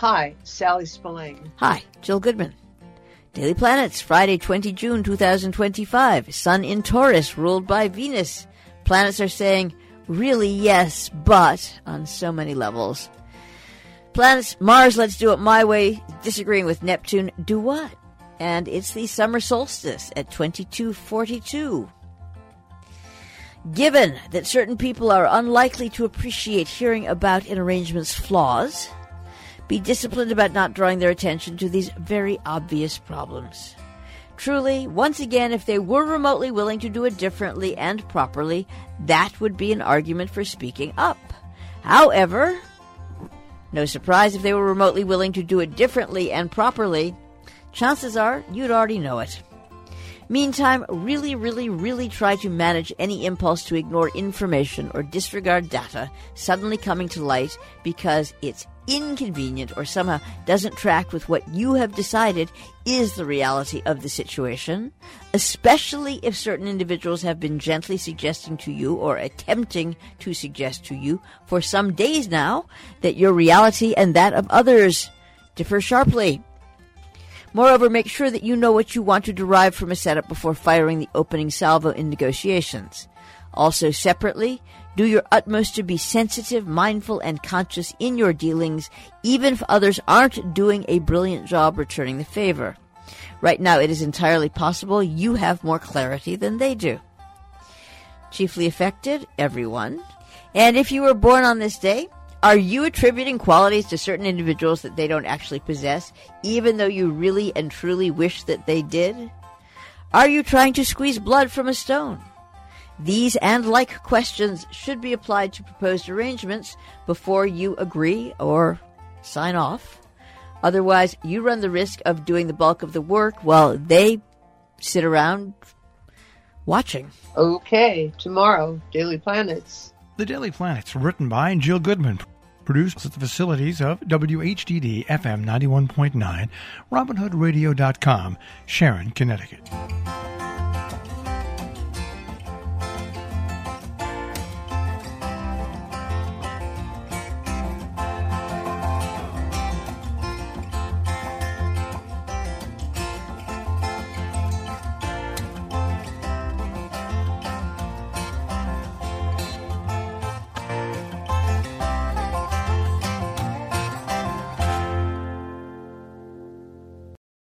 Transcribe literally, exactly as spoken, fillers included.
Hi, Sally Spillane. Hi, Jill Goodman. Daily Planets, Friday, the twentieth of June, twenty twenty-five. Sun in Taurus, ruled by Venus. Planets are saying, really, yes, but, on so many levels. Planets, Mars, let's do it my way, disagreeing with Neptune, do what? And it's the summer solstice at twenty-two forty-two. Given that certain people are unlikely to appreciate hearing about an arrangement's flaws, be disciplined about not drawing their attention to these very obvious problems. Truly, once again, if they were remotely willing to do it differently and properly, that would be an argument for speaking up. However, no surprise if they were remotely willing to do it differently and properly, chances are you'd already know it. Meantime, really, really, really try to manage any impulse to ignore information or disregard data suddenly coming to light because it's inconvenient or somehow doesn't track with what you have decided is the reality of the situation, especially if certain individuals have been gently suggesting to you or attempting to suggest to you for some days now that your reality and that of others differ sharply. Moreover, make sure that you know what you want to derive from a setup before firing the opening salvo in negotiations. Also, separately, do your utmost to be sensitive, mindful, and conscious in your dealings, even if others aren't doing a brilliant job returning the favor. Right now, it is entirely possible you have more clarity than they do. Chiefly affected, everyone. And if you were born on this day, are you attributing qualities to certain individuals that they don't actually possess, even though you really and truly wish that they did? Are you trying to squeeze blood from a stone? These and like questions should be applied to proposed arrangements before you agree or sign off. Otherwise, you run the risk of doing the bulk of the work while they sit around watching. Okay, tomorrow, Daily Planets. The Daily Planets, written by Jill Goodman, produced at the facilities of W H D D F M ninety-one point nine, Robin Hood Radio dot com, Sharon, Connecticut.